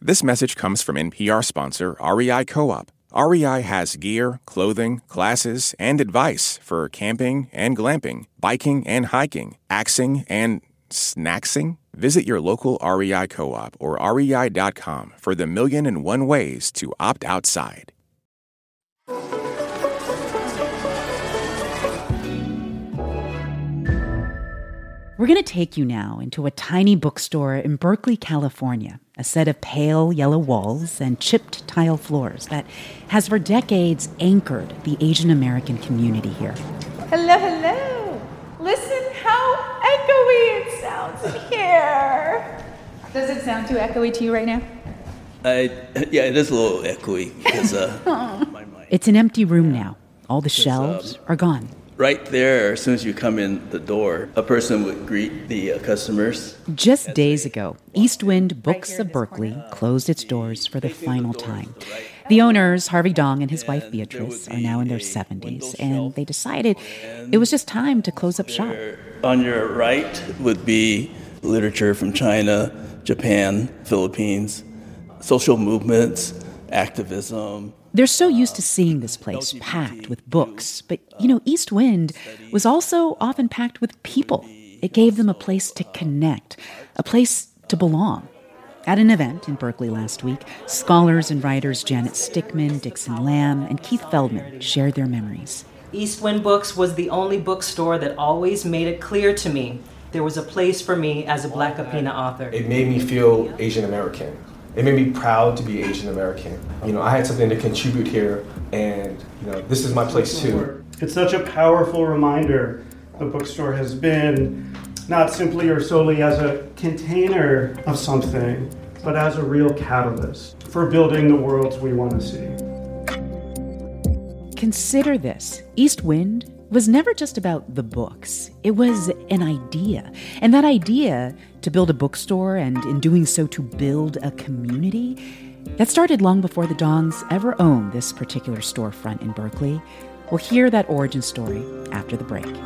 This message comes from NPR sponsor REI Co-op. REI has gear, clothing, classes, and advice for camping and glamping, biking and hiking, axing and snacksing. Visit your local REI Co-op or rei.com for the 1,000,001 ways to opt outside. We're going to take you now into a tiny bookstore in Berkeley, California, a set of pale yellow walls and chipped tile floors that has for decades anchored the Asian American community here. Hello, hello. Listen how echoey it sounds in here. Does it sound too echoey to you right now? Yeah, it is a little echoey because my mind. It's an empty room now. All the shelves are gone. Right there, as soon as you come in the door, a person would greet the customers. Just days ago, Eastwind Books of Berkeley closed its doors for the final time. The owners, Harvey Dong and his wife Beatrice, are now in their 70s, and they decided it was just time to close up shop. On your right would be literature from China, Japan, Philippines, social movements, activism. They're so used to seeing this place packed with books, but, Eastwind was also often packed with people. It gave them a place to connect, a place to belong. At an event in Berkeley last week, scholars and writers Janet Stickman, Dixon Lamb, and Keith Feldman shared their memories. Eastwind Books was the only bookstore that always made it clear to me there was a place for me as a Black Kapina author. It made me feel Asian American. It made me proud to be Asian American. I had something to contribute here, and this is my place too. It's such a powerful reminder the bookstore has been not simply or solely as a container of something, but as a real catalyst for building the worlds we want to see. Consider this. Eastwind was never just about the books. It was an idea. And that idea to build a bookstore, and in doing so to build a community, that started long before the Dongs ever owned this particular storefront in Berkeley. We'll hear that origin story after the break.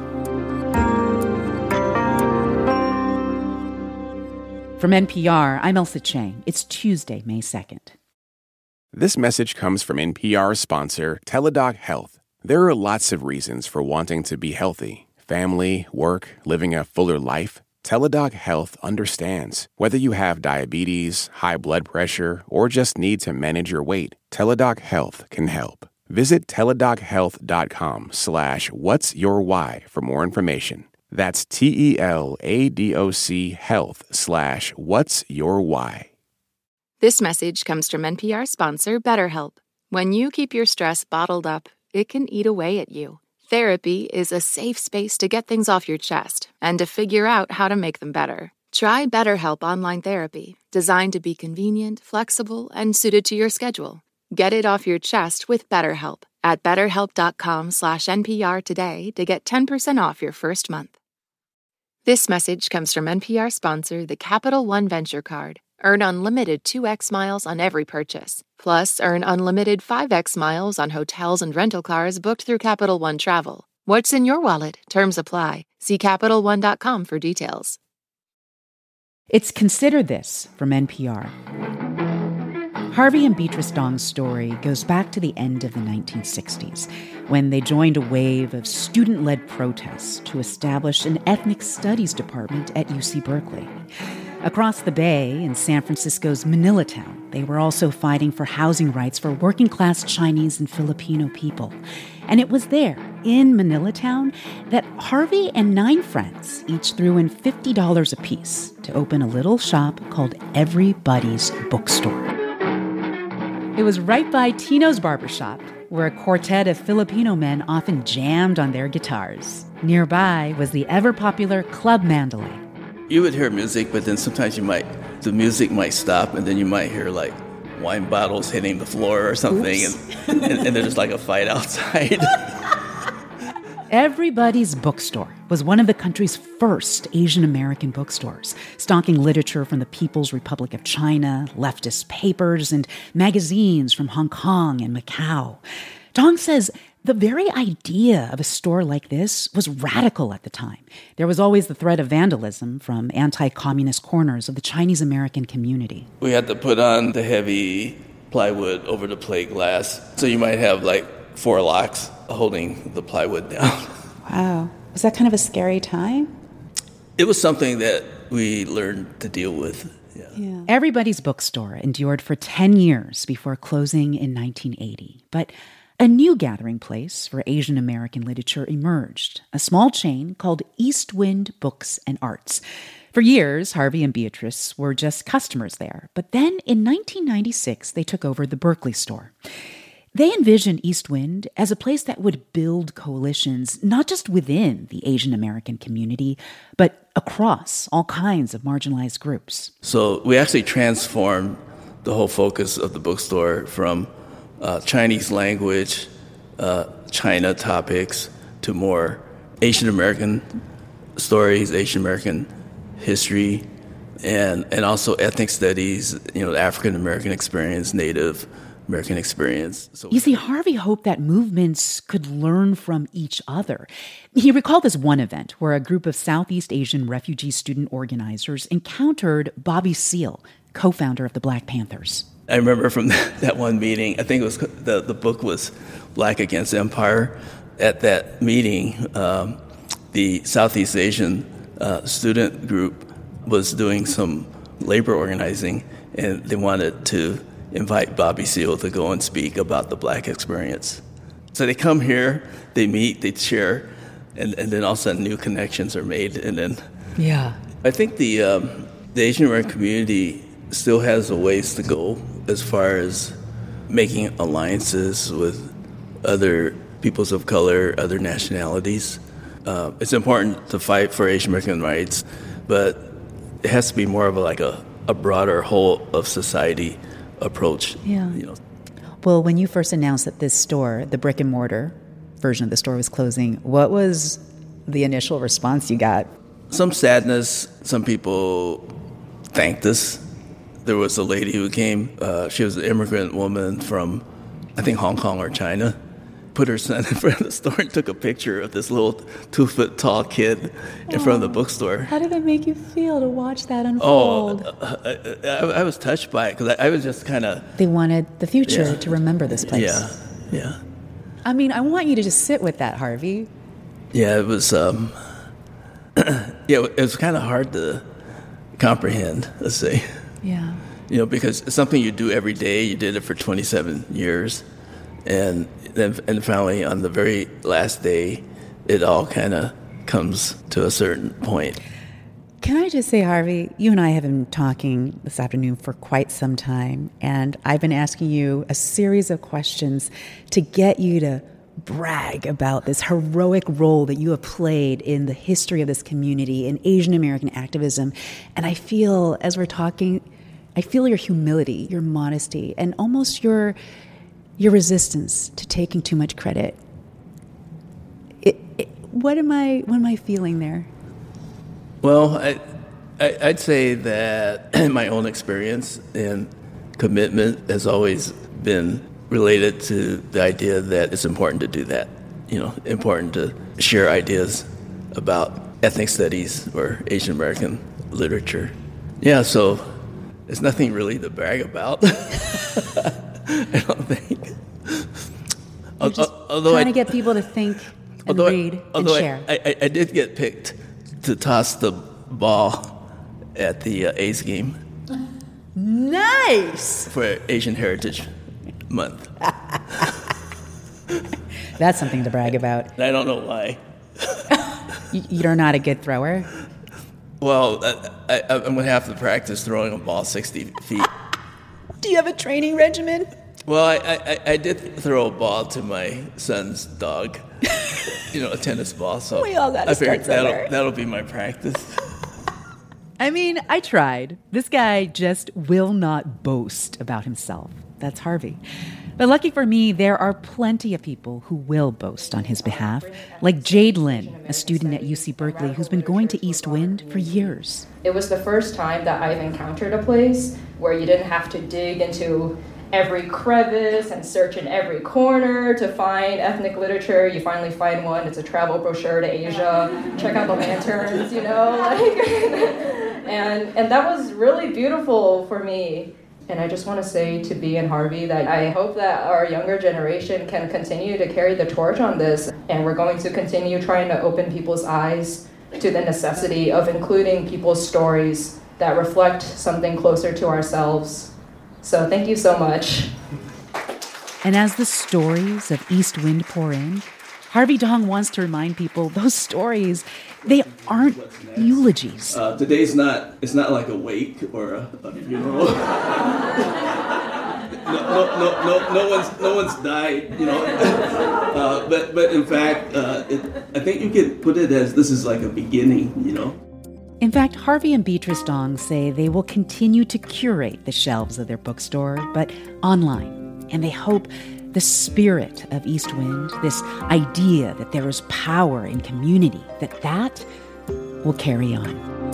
From NPR, I'm Elsa Chang. It's Tuesday, May 2nd. This message comes from NPR sponsor Teladoc Health. There are lots of reasons for wanting to be healthy. Family, work, living a fuller life. Teladoc Health understands. Whether you have diabetes, high blood pressure, or just need to manage your weight, Teladoc Health can help. Visit teladochealth.com/whatsyourwhy for more information. That's TELADOC health/whatsyourwhy. This message comes from NPR sponsor BetterHelp. When you keep your stress bottled up, it can eat away at you. Therapy is a safe space to get things off your chest and to figure out how to make them better. Try BetterHelp Online Therapy, designed to be convenient, flexible, and suited to your schedule. Get it off your chest with BetterHelp at betterhelp.com/NPR today to get 10% off your first month. This message comes from NPR sponsor, the Capital One Venture Card. Earn unlimited 2x miles on every purchase. Plus, earn unlimited 5x miles on hotels and rental cars booked through Capital One Travel. What's in your wallet? Terms apply. See CapitalOne.com for details. It's Consider This from NPR. Harvey and Beatrice Dong's story goes back to the end of the 1960s, when they joined a wave of student-led protests to establish an ethnic studies department at UC Berkeley. Across the bay in San Francisco's Manilatown, they were also fighting for housing rights for working-class Chinese and Filipino people. And it was there, in Manilatown, that Harvey and 9 friends each threw in $50 apiece to open a little shop called Everybody's Bookstore. It was right by Tino's Barbershop, where a quartet of Filipino men often jammed on their guitars. Nearby was the ever-popular Club Mandalay. You would hear music, but then sometimes the music might stop, and then you might hear wine bottles hitting the floor or something, and there's just a fight outside. Everybody's Bookstore was one of the country's first Asian American bookstores, stocking literature from the People's Republic of China, leftist papers, and magazines from Hong Kong and Macau. Dong says The very idea of a store like this was radical at the time. There was always the threat of vandalism from anti-communist corners of the Chinese American community. We had to put on the heavy plywood over the plate glass, so you might have like 4 locks holding the plywood down. Wow. Was that kind of a scary time? It was something that we learned to deal with. Yeah. Everybody's Bookstore endured for 10 years before closing in 1980. But a new gathering place for Asian American literature emerged, a small chain called East Wind Books and Arts. For years, Harvey and Beatrice were just customers there. But then in 1996, they took over the Berkeley store. They envisioned East Wind as a place that would build coalitions, not just within the Asian American community, but across all kinds of marginalized groups. So we actually transformed the whole focus of the bookstore from Chinese language, China topics, to more Asian American stories, Asian American history, and also ethnic studies, the African American experience, Native American experience. So you see, Harvey hoped that movements could learn from each other. He recalled this one event where a group of Southeast Asian refugee student organizers encountered Bobby Seale, co-founder of the Black Panthers. I remember from that one meeting, I think it was the book was Black Against Empire. At that meeting, the Southeast Asian student group was doing some labor organizing, and they wanted to invite Bobby Seale to go and speak about the Black experience. So they come here, they meet, they share, and then all of a sudden new connections are made. And then I think the Asian American community still has a ways to go as far as making alliances with other peoples of color, other nationalities. It's important to fight for Asian American rights, but it has to be more of a broader whole of society approach. Yeah. Well, when you first announced that this store, the brick and mortar version of the store, was closing, what was the initial response you got? Some sadness. Some people thanked us. There was a lady who came. She was an immigrant woman from, I think, Hong Kong or China. Put her son in front of the store and took a picture of this little 2-foot-tall kid in front of the bookstore. How did that make you feel to watch that unfold? I was touched by it because I was just kind of... They wanted the future to remember this place. Yeah. I mean, I want you to just sit with that, Harvey. Yeah, it was... it was kind of hard to comprehend, let's say. Yeah. Because it's something you do every day. You did it for 27 years. And finally, on the very last day, it all kind of comes to a certain point. Can I just say, Harvey, you and I have been talking this afternoon for quite some time, and I've been asking you a series of questions to get you to brag about this heroic role that you have played in the history of this community, in Asian American activism. And I feel, as we're talking, I feel your humility, your modesty, and almost your resistance to taking too much credit. What am I feeling there? Well, I'd say that my own experience and commitment has always been related to the idea that it's important to do that. Important to share ideas about ethnic studies or Asian American literature. Yeah, so there's nothing really to brag about. I don't think. Although trying to get people to think and read and share. I did get picked to toss the ball at the A's game. Nice! For Asian Heritage Month. That's something to brag about. I don't know why. You're not a good thrower? Well, I'm going to have to practice throwing a ball 60 feet. Do you have a training regimen? Well, I did throw a ball to my son's dog, a tennis ball. So we all got to start somewhere. That'll be my practice. I mean, I tried. This guy just will not boast about himself. That's Harvey. But lucky for me, there are plenty of people who will boast on his behalf, like Jade Lynn, a student at UC Berkeley who's been going to East Wind for years. It was the first time that I've encountered a place where you didn't have to dig into every crevice and search in every corner to find ethnic literature. You finally find one. It's a travel brochure to Asia. Check out the lanterns, and that was really beautiful for me. And I just want to say to Bea and Harvey that I hope that our younger generation can continue to carry the torch on this, and we're going to continue trying to open people's eyes to the necessity of including people's stories that reflect something closer to ourselves. So thank you so much. And as the stories of East Wind pour in, Harvey Dong wants to remind people those stories, they aren't eulogies. Today's it's not like a wake or a funeral. No one's died, but in fact, I think you could put it as this is like a beginning, In fact, Harvey and Beatrice Dong say they will continue to curate the shelves of their bookstore, but online. And they hope the spirit of East Wind, this idea that there is power in community, that will carry on.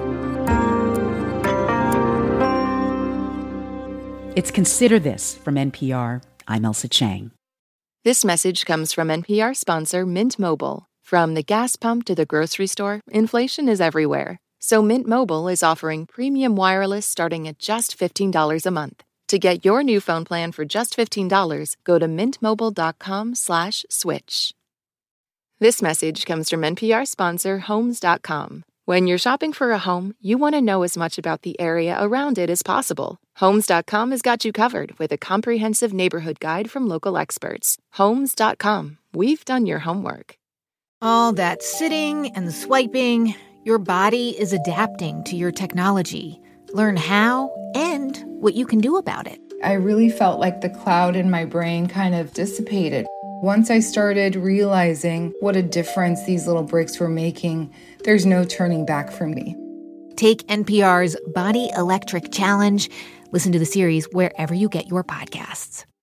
It's Consider This from NPR. I'm Elsa Chang. This message comes from NPR sponsor Mint Mobile. From the gas pump to the grocery store, inflation is everywhere. So Mint Mobile is offering premium wireless starting at just $15 a month. To get your new phone plan for just $15, go to mintmobile.com/switch. This message comes from NPR sponsor Homes.com. When you're shopping for a home, you want to know as much about the area around it as possible. Homes.com has got you covered with a comprehensive neighborhood guide from local experts. Homes.com. We've done your homework. All that sitting and swiping, your body is adapting to your technology. Learn how and what you can do about it. I really felt like the cloud in my brain kind of dissipated. Once I started realizing what a difference these little breaks were making, there's no turning back for me. Take NPR's Body Electric Challenge. Listen to the series wherever you get your podcasts.